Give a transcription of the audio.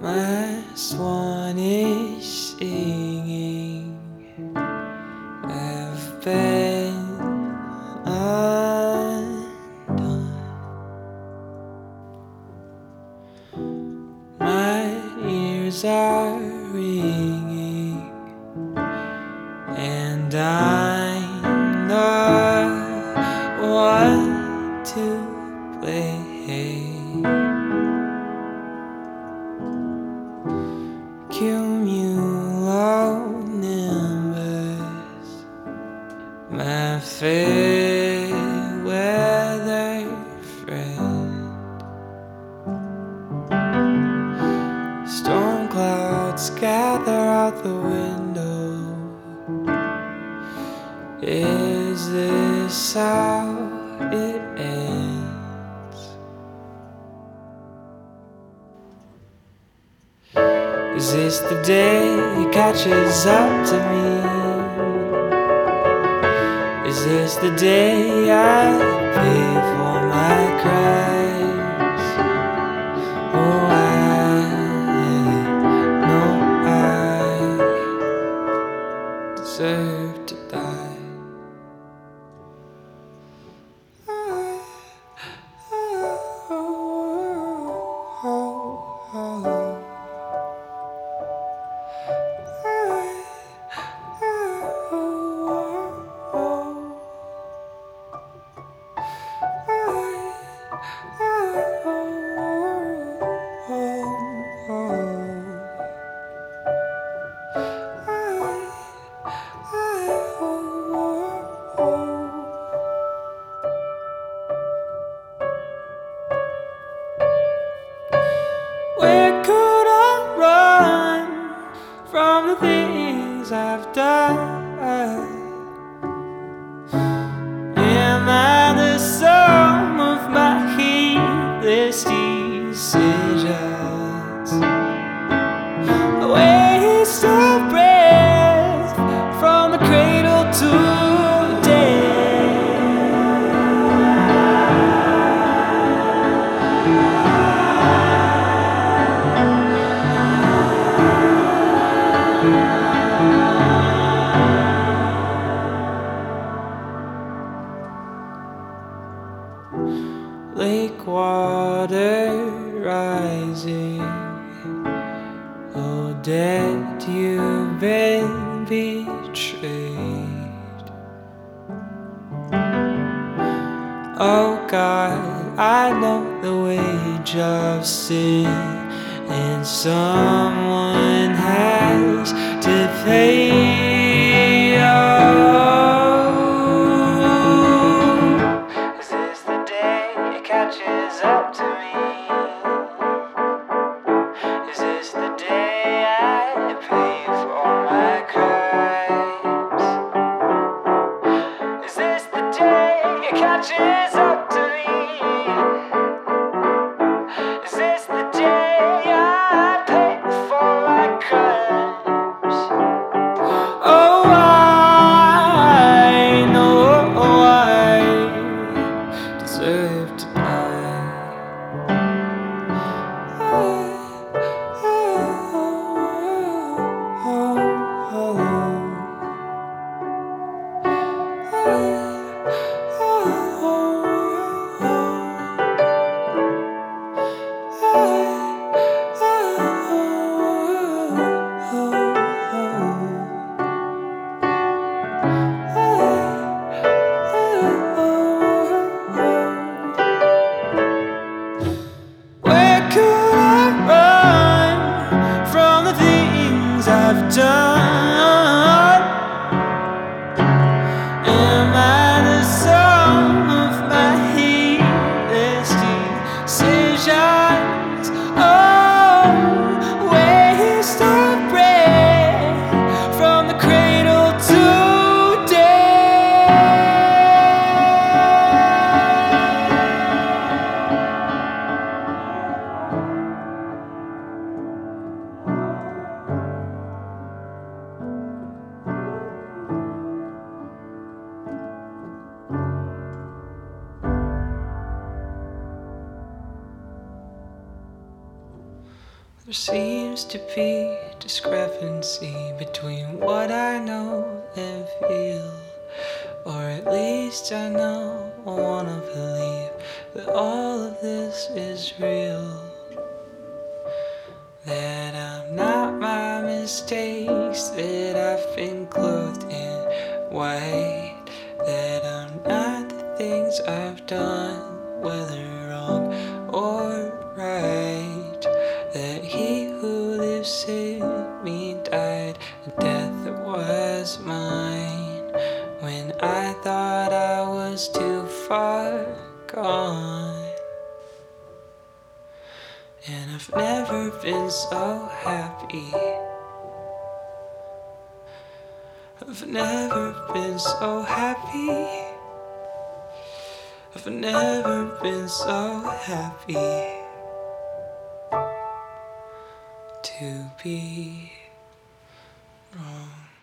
My swan is singing. I've been undone. My ears are ringing, and I'm not one to play. Cumulonimbus, my fair weather friend. Storm clouds gather out the window. Is this how it ends? Is this the day it catches up to me? Is this the day I pay for my crimes? Oh, I know I deserve to die. Where could I run from the things I've done? Am I the sum of my heedless decisions? A waste of breath from the cradle to death. Lake water rising. Oh, dead, you've been betrayed. Oh God, I know the wage of sin, and someone has to pay. Oh, is this the day it catches up to me? Is this the day I pay for my crimes? Is this the day it catches up to me? Is this the day I pay for my crimes? There seems to be discrepancy between what I know and feel. Or at least I know I wanna believe that all of this is real. That I'm not my mistakes, that I've been clothed in white. That I'm not the things I've done, whether wrong or right. That he who lives in me died a death that was mine, when I thought I was too far gone. And I've never been so happy. I've never been so happy. I've never been so happy to be wrong.